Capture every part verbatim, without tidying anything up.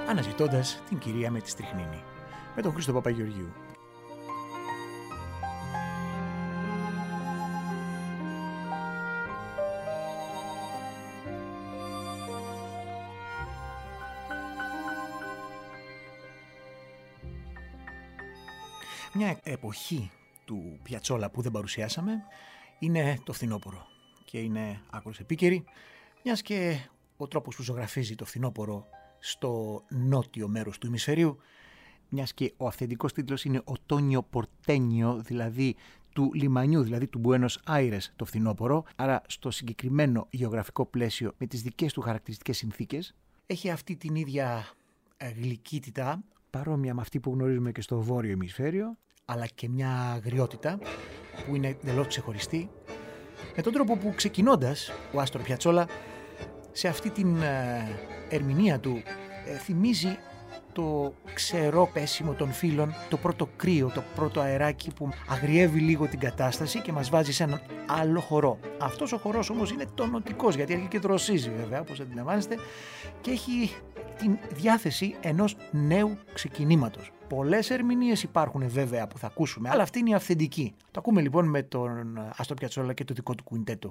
αναζητώντας την κυρία με τη στριχνίνη, με τον Χρήστο Παπαγεωργίου. Μια εποχή του Πιατσόλα που δεν παρουσιάσαμε είναι το φθινόπωρο και είναι άκρως επίκαιρη, μιας και ο τρόπος που ζωγραφίζει το φθινόπωρο στο νότιο μέρος του ημισφαιρίου, μιας και ο αυθεντικός τίτλος είναι «Οτόνιο Πορτένιο», δηλαδή του λιμανιού, δηλαδή του Μπουένος Άιρες το φθινόπωρο, άρα στο συγκεκριμένο γεωγραφικό πλαίσιο με τις δικές του χαρακτηριστικές συνθήκες. Έχει αυτή την ίδια γλυκύτητα, παρόμοια με αυτή που γνωρίζουμε και στο βόρειο ημισφαίριο, αλλά και μια αγριότητα που είναι εντελώς ξεχωριστή, με τον τρόπο που ξεκινώντας ο Άστορ Πιατσόλα σε αυτή την ε, ερμηνεία του ε, θυμίζει το ξερό πέσιμο των φύλων, το πρώτο κρύο, το πρώτο αεράκι που αγριεύει λίγο την κατάσταση και μας βάζει σε έναν άλλο χορό. Αυτός ο χορός όμως είναι τονωτικός, γιατί έρχεται και δροσίζει βέβαια, όπως αντιλαμβάνεστε, και έχει την διάθεση ενός νέου ξεκινήματος. Πολλές ερμηνείες υπάρχουν βέβαια που θα ακούσουμε, αλλά αυτή είναι η αυθεντική. Το ακούμε λοιπόν με τον Άστορ Πιατσόλα και το δικό του κουιντέτο.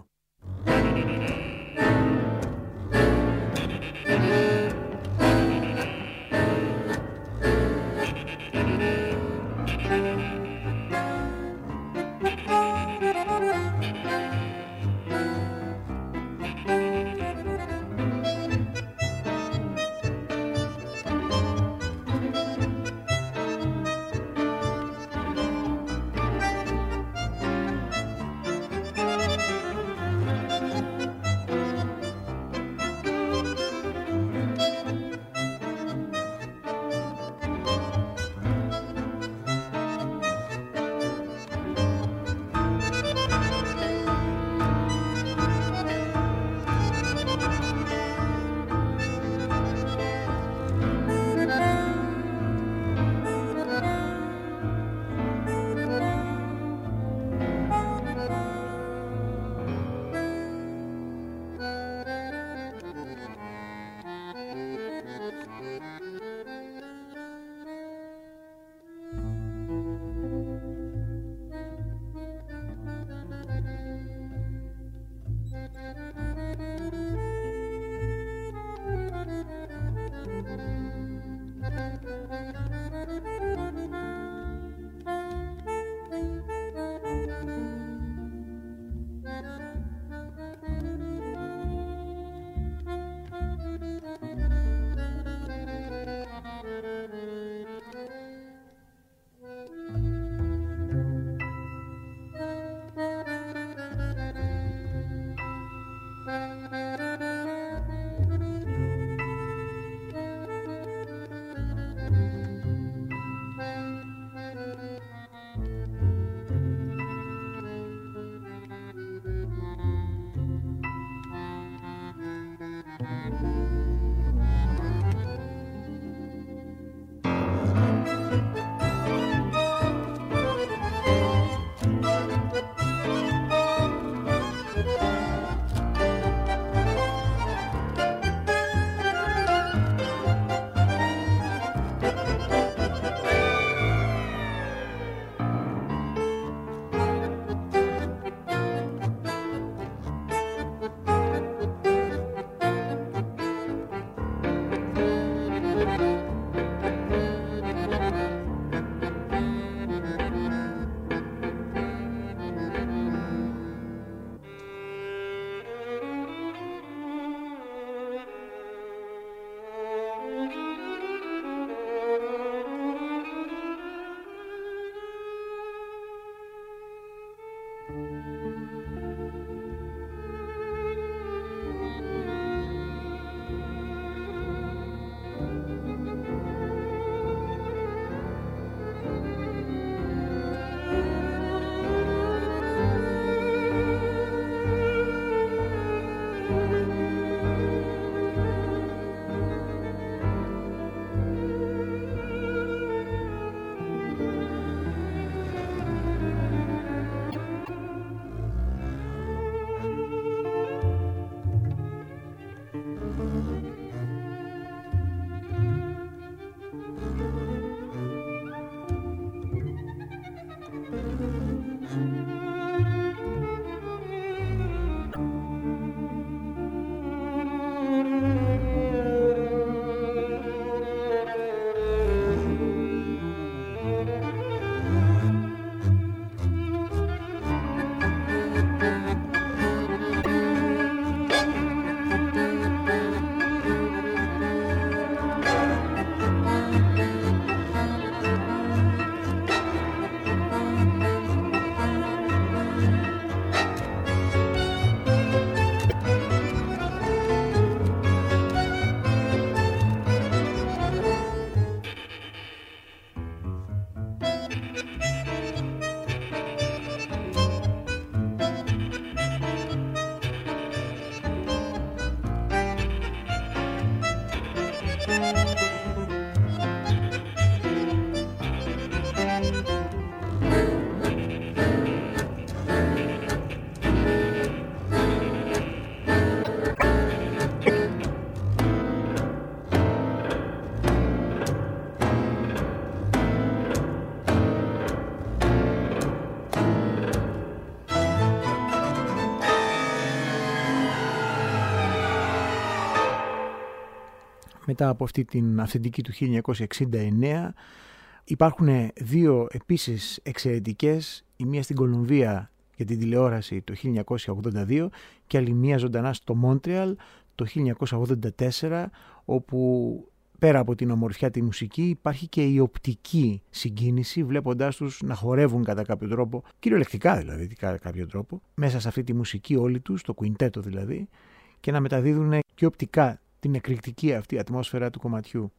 μετά από αυτή την αυθεντική του χίλια εννιακόσια εξήντα εννέα. Υπάρχουν δύο επίσης εξαιρετικές, η μία στην Κολομβία για την τηλεόραση το χίλια εννιακόσια ογδόντα δύο και άλλη μία ζωντανά στο Μόντρεαλ το χίλια εννιακόσια ογδόντα τέσσερα, όπου πέρα από την ομορφιά τη μουσική υπάρχει και η οπτική συγκίνηση, βλέποντάς τους να χορεύουν κατά κάποιο τρόπο, κυριολεκτικά δηλαδή κατά κάποιο τρόπο, μέσα σε αυτή τη μουσική όλοι τους, το κουιντέτο δηλαδή, και να μεταδίδουν και οπτικά την εκρηκτική αυτή ατμόσφαιρα του κομματιού.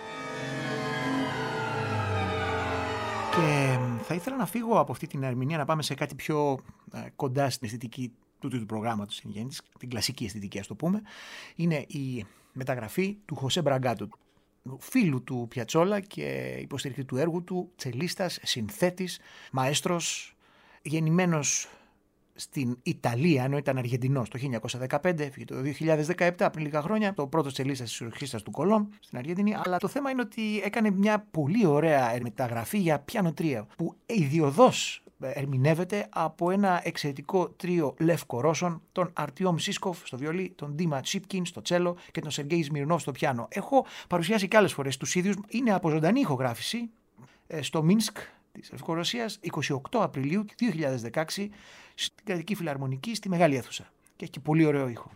Και θα ήθελα να φύγω από αυτή την ερμηνεία, να πάμε σε κάτι πιο ε, κοντά στην αισθητική τούτου του προγράμματος, την κλασική αισθητική, ας το πούμε. Είναι η μεταγραφή του Χωσέ Μπραγκάτο, φίλου του Πιατσόλα και υποστηρικτή του έργου του, τσελίστας, συνθέτης, μαέστρος, γεννημένος στην Ιταλία, ενώ ήταν Αργεντινός το χίλια εννιακόσια δεκαπέντε, έφυγε το δύο χιλιάδες δεκαεπτά, πριν λίγα χρόνια, το πρώτο τσελίστας της ορχήστρας του Κολόμ στην Αργεντινή. Αλλά το θέμα είναι ότι έκανε μια πολύ ωραία μεταγραφή για πιάνο τρίο, που ιδιωδώς ερμηνεύεται από ένα εξαιρετικό τρίο Λευκορώσων, τον Αρτιόμ Σίσκοφ στο βιολί, τον Ντίμα Τσίπκιν στο τσέλο και τον Σεργέη Σμιρνόφ στο πιάνο. Έχω παρουσιάσει και άλλες φορές τους ίδιους. Είναι από ζωντανή ηχογράφηση στο Μίνσκ της Λευκορωσίας, εικοστή ογδόη Απριλίου δύο χιλιάδες δεκαέξι, στην Κρατική Φιλαρμονική στη Μεγάλη Αίθουσα. Και έχει και πολύ ωραίο ήχο.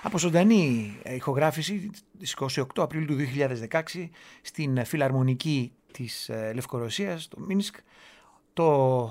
Από ζωντανή ηχογράφηση της εικοστή ογδόη Απριλίου του δύο χιλιάδες δεκαέξι στην Φιλαρμονική της Λευκορωσίας, στο Μίνσκ, το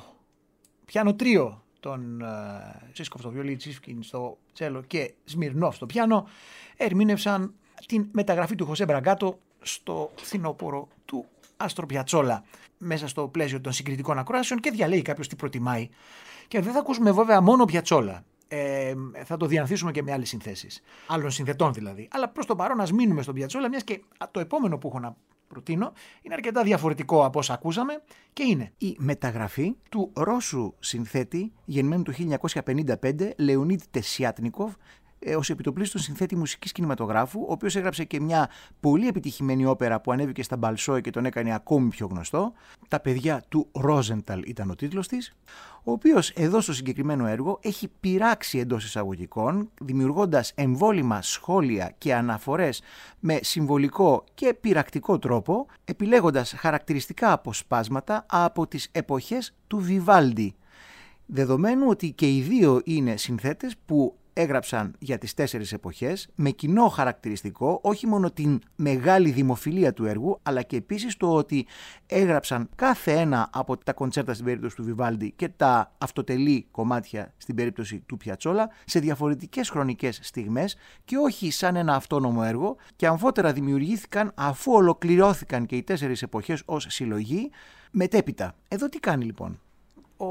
πιάνο τρίο των Τσίσκοφ στο βιολί, Τσίσκιν στο τσέλο και Σμιρνόφ στο πιάνο ερμήνευσαν την μεταγραφή του Χωσέ Μπραγκάτο στο φθινόπωρο του Άστρο Πιατσόλα μέσα στο πλαίσιο των συγκριτικών ακροάσεων και διαλέγει κάποιος τι προτιμάει. Και δεν θα ακούσουμε βέβαια μόνο Πιατσόλα. Ε, θα το διανθίσουμε και με άλλες συνθέσεις. Άλλων συνθετών δηλαδή. Αλλά προς το παρόν ας μείνουμε στον Πιατσόλα, μιας και το επόμενο που έχω να προτείνω είναι αρκετά διαφορετικό από όσα ακούσαμε και είναι η μεταγραφή του Ρώσου συνθέτη γεννημένου το χίλια εννιακόσια πενήντα πέντε Λεωνίδ Τεσιάτνικοφ ως επιτοπλίστων συνθέτη μουσικής κινηματογράφου, ο οποίος έγραψε και μια πολύ επιτυχημένη όπερα που ανέβηκε στα Μπαλσόι και τον έκανε ακόμη πιο γνωστό. «Τα παιδιά του Ρόζενταλ» ήταν ο τίτλος της, ο οποίος εδώ στο συγκεκριμένο έργο έχει πειράξει εντός εισαγωγικών, δημιουργώντας εμβόλυμα σχόλια και αναφορές με συμβολικό και πειρακτικό τρόπο, επιλέγοντας χαρακτηριστικά αποσπάσματα από τις εποχές του Βιβάλντι. Δεδομένου ότι και οι δύο είναι συνθέτες που έγραψαν για τις τέσσερις εποχές με κοινό χαρακτηριστικό όχι μόνο την μεγάλη δημοφιλία του έργου, αλλά και επίσης το ότι έγραψαν κάθε ένα από τα κοντσέρτα στην περίπτωση του Βιβάλντι και τα αυτοτελή κομμάτια στην περίπτωση του Πιατσόλα σε διαφορετικές χρονικές στιγμές και όχι σαν ένα αυτόνομο έργο, και αμφότερα δημιουργήθηκαν αφού ολοκληρώθηκαν και οι τέσσερις εποχές ως συλλογή μετέπειτα. Εδώ τι κάνει λοιπόν ο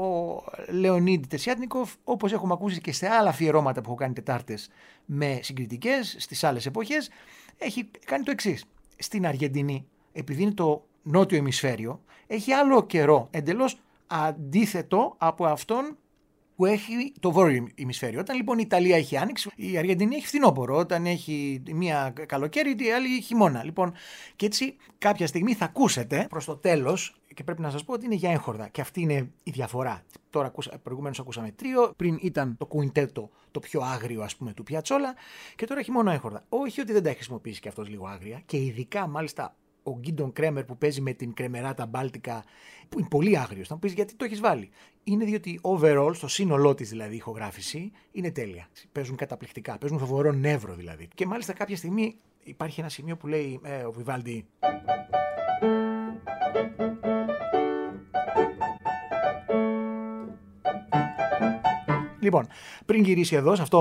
Λεωνίδ Τεσιάτνικοφ, όπως έχουμε ακούσει και σε άλλα αφιερώματα που έχω κάνει Τετάρτες με συγκριτικές στις άλλες εποχές, έχει κάνει το εξής. Στην Αργεντινή, επειδή είναι το νότιο ημισφαίριο, έχει άλλο καιρό εντελώς αντίθετο από αυτόν που έχει το βόρειο ημισφαίριο. Όταν λοιπόν η Ιταλία έχει άνοιξη, η Αργεντινή έχει φθινόπωρο. Όταν έχει μία καλοκαίρι, η άλλη χειμώνα. Λοιπόν, και έτσι κάποια στιγμή θα ακούσετε προς το τέλος, και πρέπει να σας πω ότι είναι για έγχορδα. Και αυτή είναι η διαφορά. Τώρα προηγουμένως ακούσαμε τρίο, πριν ήταν το κουιντέτο το πιο άγριο, ας πούμε, του Πιατσόλα, και τώρα έχει μόνο έγχορδα. Όχι ότι δεν τα έχει χρησιμοποιήσει και αυτός λίγο άγρια, και ειδικά μάλιστα ο Γκίντον Κρέμερ που παίζει με την Κρεμεράτα Μπάλτικα, που είναι πολύ άγριος. Θα μου πεις γιατί το έχεις βάλει. Είναι διότι overall, στο σύνολό της δηλαδή η ηχογράφηση, είναι τέλεια. Παίζουν καταπληκτικά, παίζουν φοβερό νεύρο δηλαδή. Και μάλιστα κάποια στιγμή υπάρχει ένα σημείο που λέει ε, ο Βιβάλντι. Λοιπόν, πριν γυρίσει εδώ σε αυτό.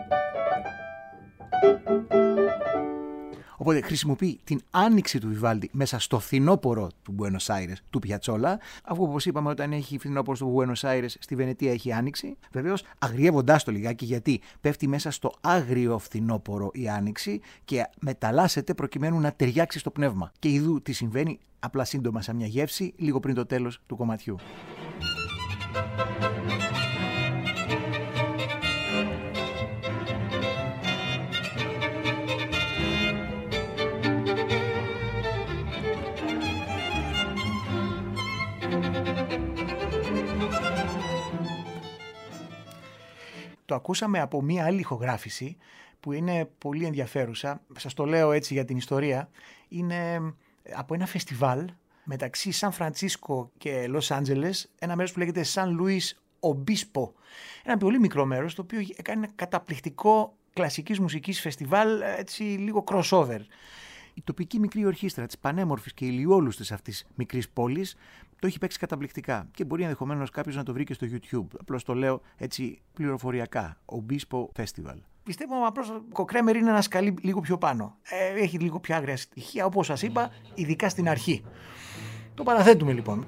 Οπότε χρησιμοποιεί την άνοιξη του Βιβάλντι μέσα στο φθινόπωρο του Μπουένος Άιρες του Πιατσόλα, αφού όπως είπαμε όταν έχει φθινόπωρο στο Μπουένος Άιρες στη Βενετία έχει άνοιξη, βεβαίως αγριεύοντάς το λιγάκι, γιατί πέφτει μέσα στο άγριο φθινόπωρο η άνοιξη και μεταλλάσσεται προκειμένου να ταιριάξει στο πνεύμα. Και ειδού τι συμβαίνει, απλά σύντομα σαν μια γεύση, λίγο πριν το τέλος του κομματιού. Το ακούσαμε από μία άλλη ηχογράφηση που είναι πολύ ενδιαφέρουσα. Σας το λέω έτσι για την ιστορία. Είναι από ένα φεστιβάλ μεταξύ Σαν Φραντσίσκο και Λος Άντζελες, ένα μέρος που λέγεται Σαν Λουίς Ομπίσπο. Ένα πολύ μικρό μέρος, το οποίο έκανε ένα καταπληκτικό κλασικής μουσικής φεστιβάλ, έτσι λίγο crossover. Η τοπική μικρή ορχήστρα της πανέμορφης και ηλιόλουστης αυτής μικρής πόλης το έχει παίξει καταπληκτικά και μπορεί ενδεχομένως κάποιος να το βρει και στο YouTube. Απλώς το λέω έτσι πληροφοριακά. Obispo Festival. Πιστεύω απλώς ο Κρέμερ είναι ένα σκαλί λίγο πιο πάνω. Ε, έχει λίγο πιο άγρια στοιχεία, όπως σας είπα, ειδικά στην αρχή. Το παραθέτουμε λοιπόν.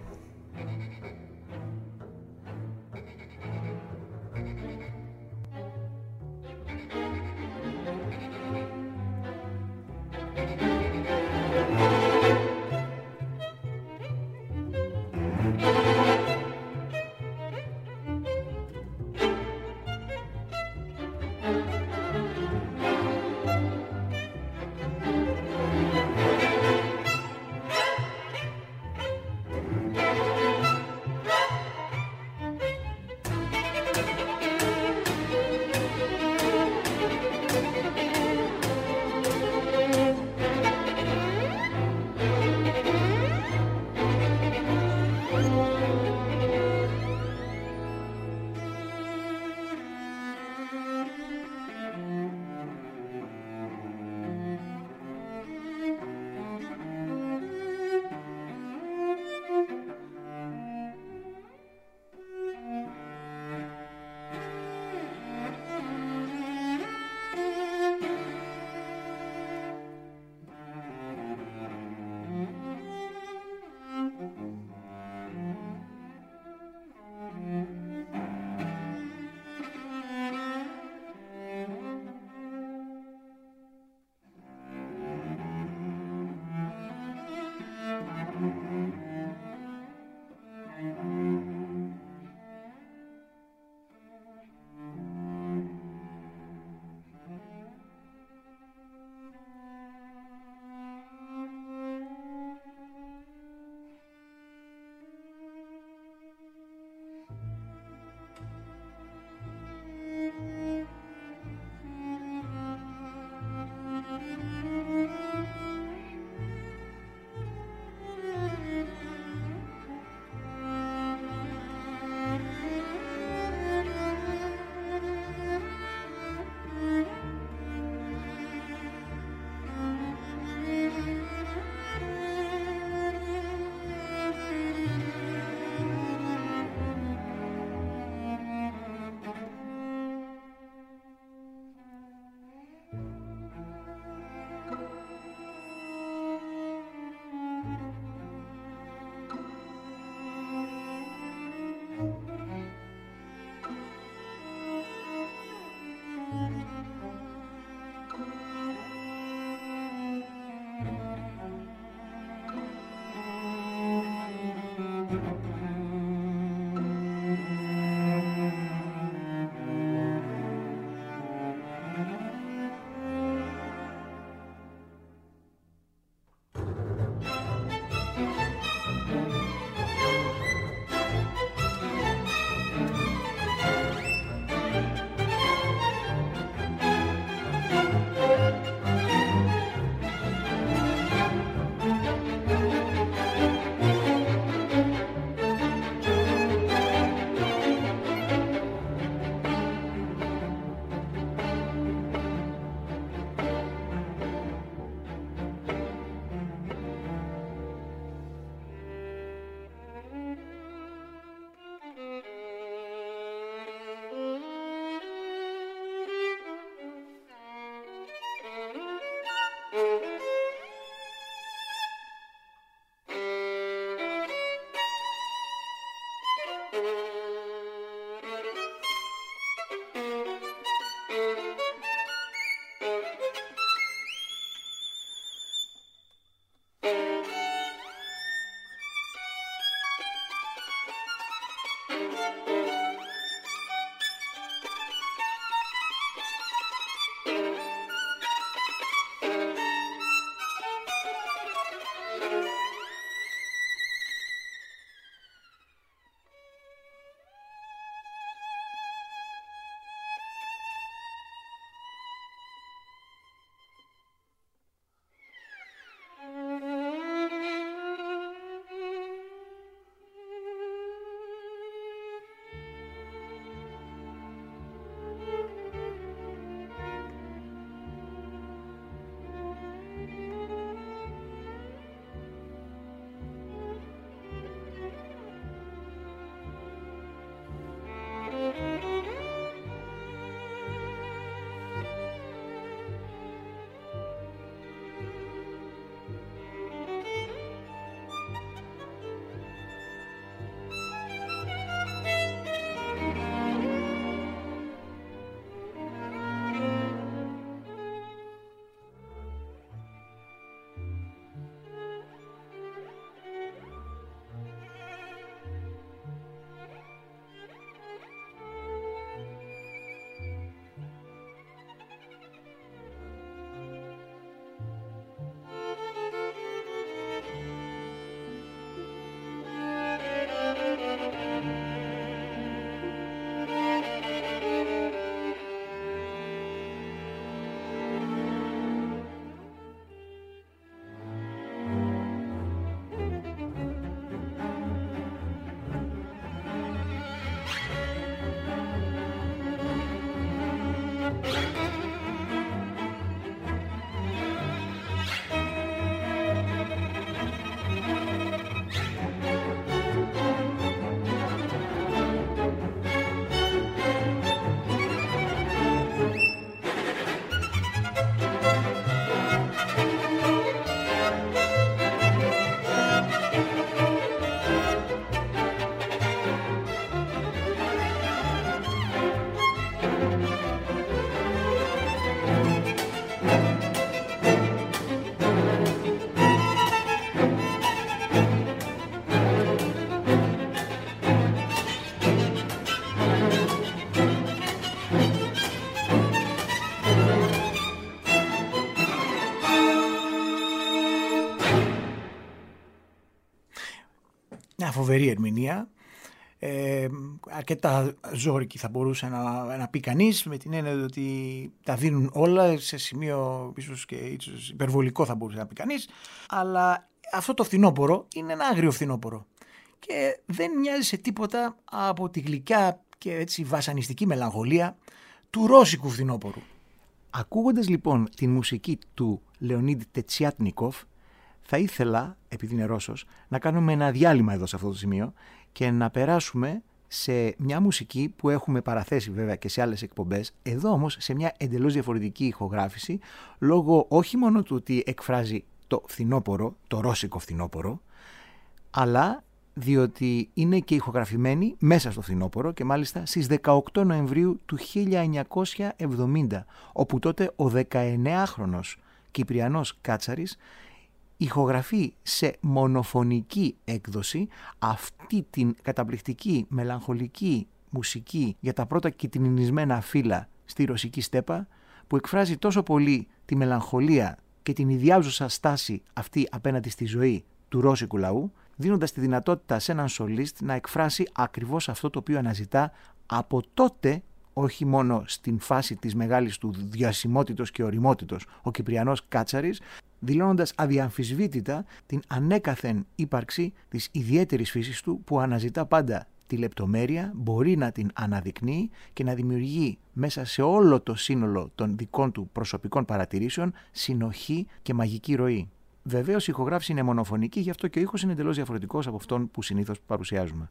μια φοβερή ερμηνεία. Ε, αρκετά ζώρικη θα μπορούσε να, να πει κανείς, με την έννοια ότι τα δίνουν όλα σε σημείο ίσως και ίσως υπερβολικό θα μπορούσε να πει κανείς, αλλά αυτό το φθινόπωρο είναι ένα άγριο φθινόπωρο και δεν μοιάζει σε τίποτα από τη γλυκιά και έτσι βασανιστική μελαγχολία του ρώσικου φθινόπωρου. Ακούγοντας λοιπόν την μουσική του Λεωνίδη Τετσιάτνικοφ, θα ήθελα, επειδή είναι Ρώσος, να κάνουμε ένα διάλειμμα εδώ σε αυτό το σημείο και να περάσουμε σε μια μουσική που έχουμε παραθέσει βέβαια και σε άλλες εκπομπές, εδώ όμως σε μια εντελώς διαφορετική ηχογράφηση, λόγω όχι μόνο του ότι εκφράζει το φθινόπωρο, το ρώσικο φθινόπωρο, αλλά διότι είναι και ηχογραφημένη μέσα στο φθινόπωρο και μάλιστα στις δεκαοκτώ Νοεμβρίου του χίλια εννιακόσια εβδομήντα, όπου τότε ο δεκαεννέαχρονος Κυπριανός Κάτσαρης ηχογραφεί σε μονοφωνική έκδοση αυτή την καταπληκτική μελαγχολική μουσική για τα πρώτα κυτρινισμένα φύλλα στη ρωσική στέπα, που εκφράζει τόσο πολύ τη μελαγχολία και την ιδιάζουσα στάση αυτή απέναντι στη ζωή του ρώσικου λαού, δίνοντας τη δυνατότητα σε έναν σολίστ να εκφράσει ακριβώς αυτό το οποίο αναζητά από τότε, όχι μόνο στην φάση της μεγάλης του διασημότητος και οριμότητος, ο Κυπριανός Κάτσαρης, δηλώνοντας αδιαμφισβήτητα την ανέκαθεν ύπαρξη της ιδιαίτερης φύσης του, που αναζητά πάντα τη λεπτομέρεια, μπορεί να την αναδεικνύει και να δημιουργεί μέσα σε όλο το σύνολο των δικών του προσωπικών παρατηρήσεων συνοχή και μαγική ροή. Βεβαίως η ηχογράφηση είναι μονοφωνική, γι' αυτό και ο ήχος είναι εντελώς διαφορετικός από αυτόν που συνήθως παρουσιάζουμε.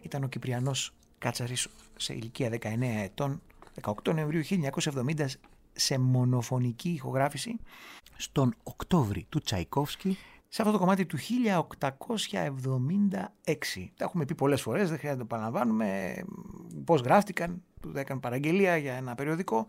ήταν ο Κυπριανός Κάτσαρης σε ηλικία δεκαεννέα ετών, δεκαοκτώ Νοεμβρίου χίλια εννιακόσια εβδομήντα, σε μονοφωνική ηχογράφηση στον Οκτώβρη του Τσαϊκόφσκι, σε αυτό το κομμάτι του χίλια οκτακόσια εβδομήντα έξι. Τα έχουμε πει πολλές φορές, δεν χρειάζεται να το επαναλαμβάνουμε πώς γράφτηκαν, του έκανε παραγγελία για ένα περιοδικό.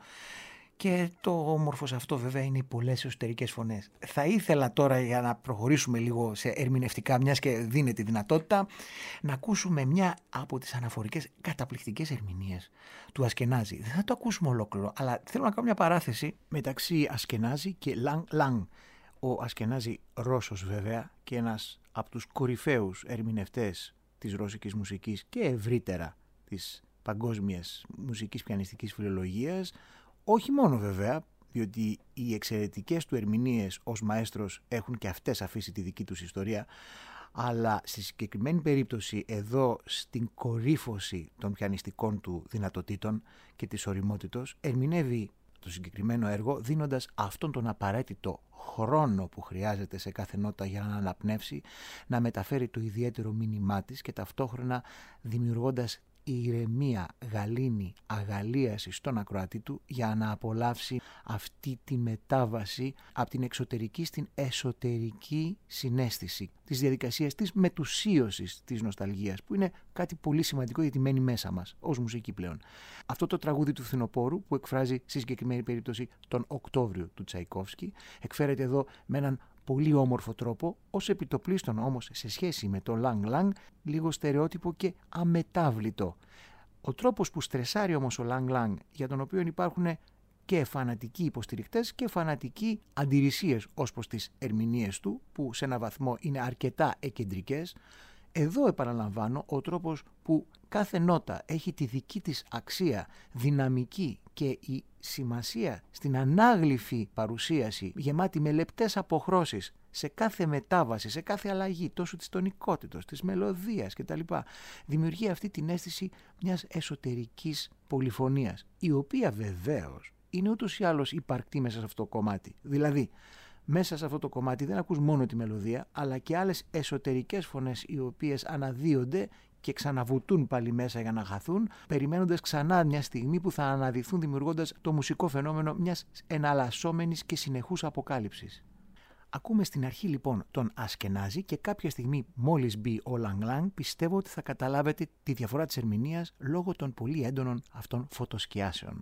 Και το όμορφο σε αυτό βέβαια είναι οι πολλές εσωτερικές φωνές. Θα ήθελα τώρα, για να προχωρήσουμε λίγο σε ερμηνευτικά, μιας και δίνεται τη δυνατότητα, να ακούσουμε μια από τις αναφορικές καταπληκτικές ερμηνείες του Ασκενάζη. Δεν θα το ακούσουμε ολόκληρο, αλλά θέλω να κάνω μια παράθεση μεταξύ Ασκενάζη και Λαν Λαν. Ο Ασκενάζη Ρώσος βέβαια και ένας από τους κορυφαίους ερμηνευτές της ρώσικης μουσικής και ευρύτερα της παγκόσμιας μουσικής πιανιστικής φιλολογίας. Όχι μόνο βέβαια, διότι οι εξαιρετικές του ερμηνείες ως μαέστρος έχουν και αυτές αφήσει τη δική τους ιστορία, αλλά στη συγκεκριμένη περίπτωση εδώ στην κορύφωση των πιανιστικών του δυνατοτήτων και της ωριμότητος, ερμηνεύει το συγκεκριμένο έργο δίνοντας αυτόν τον απαραίτητο χρόνο που χρειάζεται σε κάθε νότα για να αναπνεύσει, να μεταφέρει το ιδιαίτερο μήνυμά της και ταυτόχρονα δημιουργώντας ηρεμία, γαλήνη, αγαλίαση στον ακροατή του για να απολαύσει αυτή τη μετάβαση από την εξωτερική στην εσωτερική συναίσθηση της διαδικασίας της μετουσίωσης της νοσταλγίας, που είναι κάτι πολύ σημαντικό γιατί μένει μέσα μας ως μουσική πλέον. Αυτό το τραγούδι του Φθινοπόρου που εκφράζει στη συγκεκριμένη περίπτωση τον Οκτώβριο του Τσαϊκόφσκι εκφέρεται εδώ με έναν πολύ όμορφο τρόπο, ως επιτοπλίστων όμως σε σχέση με το Λαν Λαν λίγο στερεότυπο και αμετάβλητο. Ο τρόπος που στρεσάρει όμως ο Λαν Λαν, για τον οποίο υπάρχουν και φανατικοί υποστηρικτές και φανατικοί αντιρρησίες ως προς τις ερμηνείες του, που σε ένα βαθμό είναι αρκετά εκεντρικές, εδώ επαναλαμβάνω ο τρόπος που κάθε νότα έχει τη δική της αξία, δυναμική και η σημασία στην ανάγλυφη παρουσίαση γεμάτη με λεπτές αποχρώσεις σε κάθε μετάβαση, σε κάθε αλλαγή τόσο της τονικότητας, της μελωδίας κτλ. Δημιουργεί αυτή την αίσθηση μιας εσωτερικής πολυφωνίας, η οποία βεβαίως είναι ούτως ή άλλως υπαρκτή μέσα σε αυτό το κομμάτι. Δηλαδή, μέσα σε αυτό το κομμάτι δεν ακούς μόνο τη μελωδία, αλλά και άλλες εσωτερικές φωνές οι οποίες αναδύονται και ξαναβουτούν πάλι μέσα για να χαθούν, περιμένοντας ξανά μια στιγμή που θα αναδυθούν, δημιουργώντας το μουσικό φαινόμενο μιας εναλλασσόμενης και συνεχούς αποκάλυψης. Ακούμε στην αρχή λοιπόν τον Ασκενάζη και κάποια στιγμή μόλις μπει ο Λαν Λαν, πιστεύω ότι θα καταλάβετε τη διαφορά της ερμηνείας λόγω των πολύ έντονων αυτών φωτοσκιάσεων.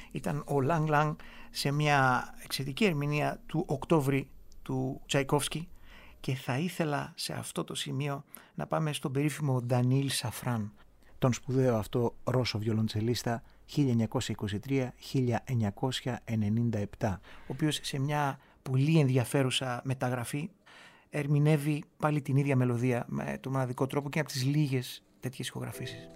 ήταν ο Lang Lang σε μια εξαιρετική ερμηνεία του Οκτώβρη του Τσαϊκόφσκι, και θα ήθελα σε αυτό το σημείο να πάμε στον περίφημο Ντανίλ Σαφράν, τον σπουδαίο αυτό Ρώσο βιολοντσελίστα χίλια εννιακόσια είκοσι τρία με χίλια εννιακόσια ενενήντα επτά, ο οποίος σε μια πολύ ενδιαφέρουσα μεταγραφή ερμηνεύει πάλι την ίδια μελωδία με τον μοναδικό τρόπο, και από τις λίγες τέτοιες ηχογραφήσεις.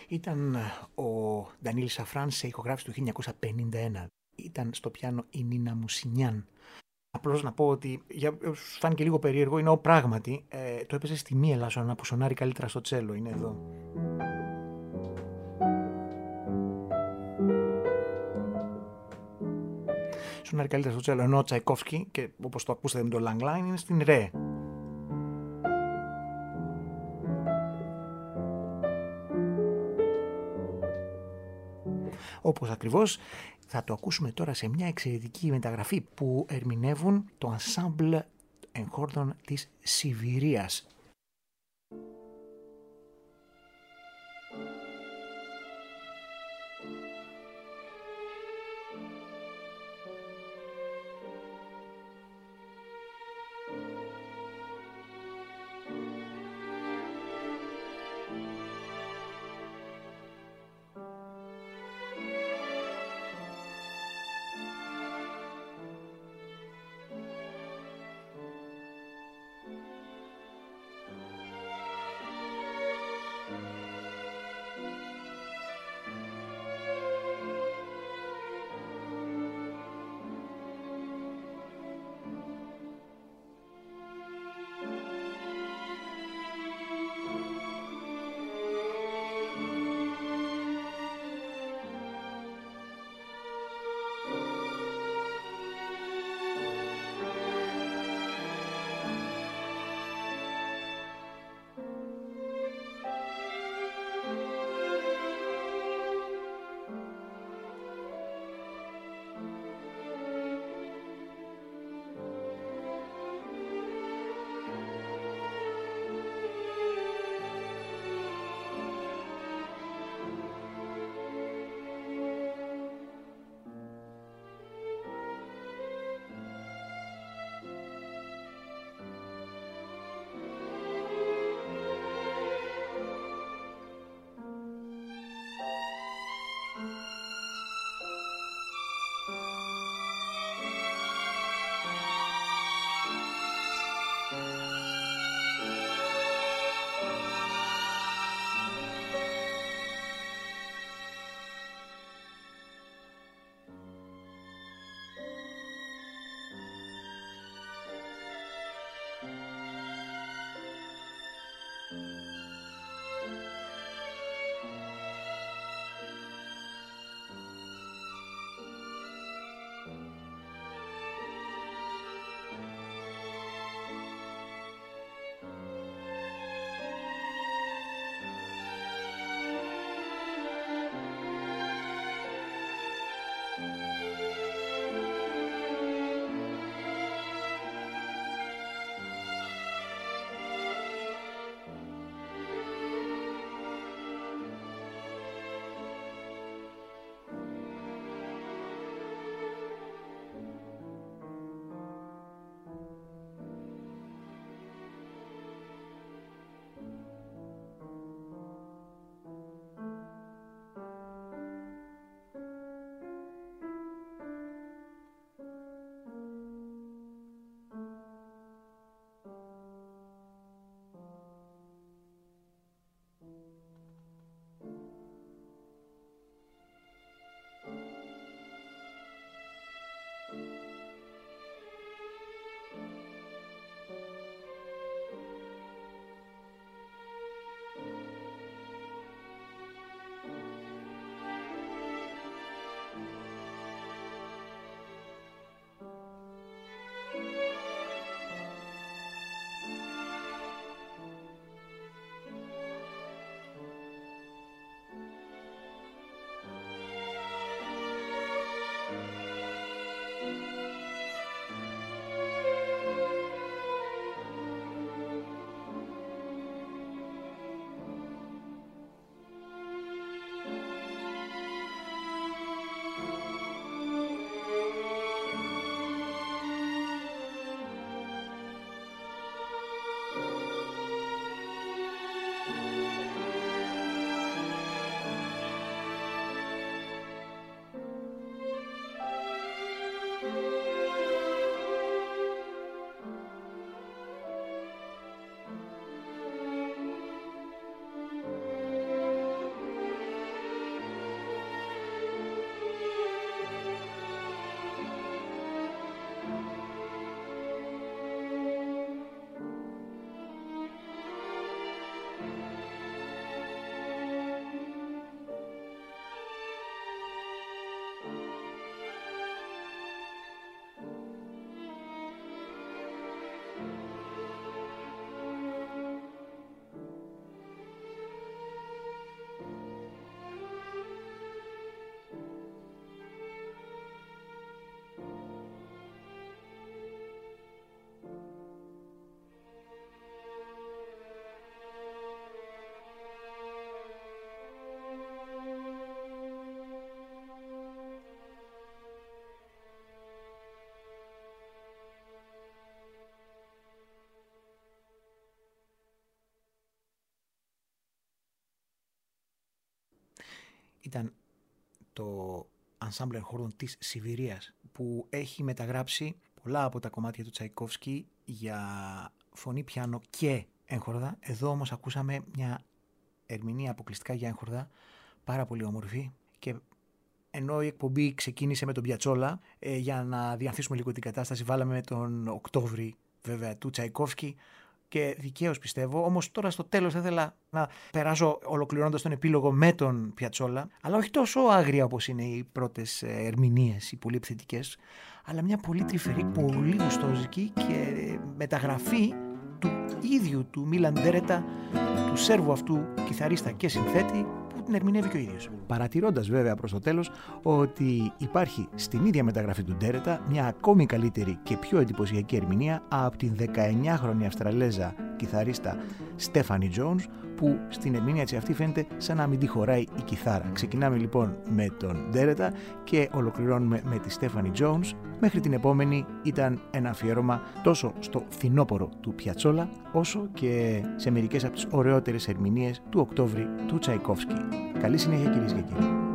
Ήταν ο Ντανίλη Σαφράν σε ηχογράφηση του χίλια εννιακόσια πενήντα ένα. Ήταν στο πιάνο η Νίνα Μουσινιάν. Απλώς να πω ότι, για σου φάνηκε λίγο περίεργο, είναι ο πράγματι, ε, το έπαιζε στη μη ελάσσονα που σονάρει καλύτερα στο τσέλο, είναι εδώ. Σονάρει καλύτερα στο τσέλο, ενώ ο Τσαϊκόφσκι, και όπως το ακούσατε με το Lang Line, είναι στην ρε. Όπως ακριβώς θα το ακούσουμε τώρα σε μια εξαιρετική μεταγραφή που ερμηνεύουν το ensemble εγχόρδων της Σιβηρίας. ήταν το ensemble χόρδων της Σιβηρίας, που έχει μεταγράψει πολλά από τα κομμάτια του Τσαϊκόφσκι για φωνή, πιάνο και έγχορδα. Εδώ όμως ακούσαμε μια ερμηνεία αποκλειστικά για έγχορδα, πάρα πολύ όμορφη, και ενώ η εκπομπή ξεκίνησε με τον Πιατσόλα, ε, για να διανθίσουμε λίγο την κατάσταση, βάλαμε τον Οκτώβρη βέβαια του Τσαϊκόφσκι, και δικαίως πιστεύω. Όμως τώρα στο τέλος θα ήθελα να περάσω ολοκληρώνοντας τον επίλογο με τον Πιατσόλα, αλλά όχι τόσο άγρια όπως είναι οι πρώτες ερμηνείες, οι πολύ επιθετικές, αλλά μια πολύ τρυφερή, πολύ γουστόζικη και μεταγραφή του ίδιου του Μίλαν Ντέρετα, του Σέρβου αυτού κιθαρίστα και συνθέτη, που την ερμηνεύει και ο ίδιος. Παρατηρώντας βέβαια προς το τέλος ότι υπάρχει στην ίδια μεταγραφή του Ντέρετα μια ακόμη καλύτερη και πιο εντυπωσιακή ερμηνεία από την δεκαεννιάχρονη Αυστραλέζα κιθαρίστα Στέφανι Τζόουνς, που στην ερμηνεία της αυτή φαίνεται σαν να μην τη χωράει η κιθάρα. Ξεκινάμε λοιπόν με τον Ντέρετα και ολοκληρώνουμε με τη Στέφανι Τζόουνς. Μέχρι την επόμενη ήταν ένα αφιέρωμα τόσο στο φθινόπορο του Πιατσόλα, όσο και σε μερικές από τις ωραιότερες ερμηνείες του Οκτώβρη του Τσαϊκόφσκι. Καλή συνέχεια κυρίες και κύριοι.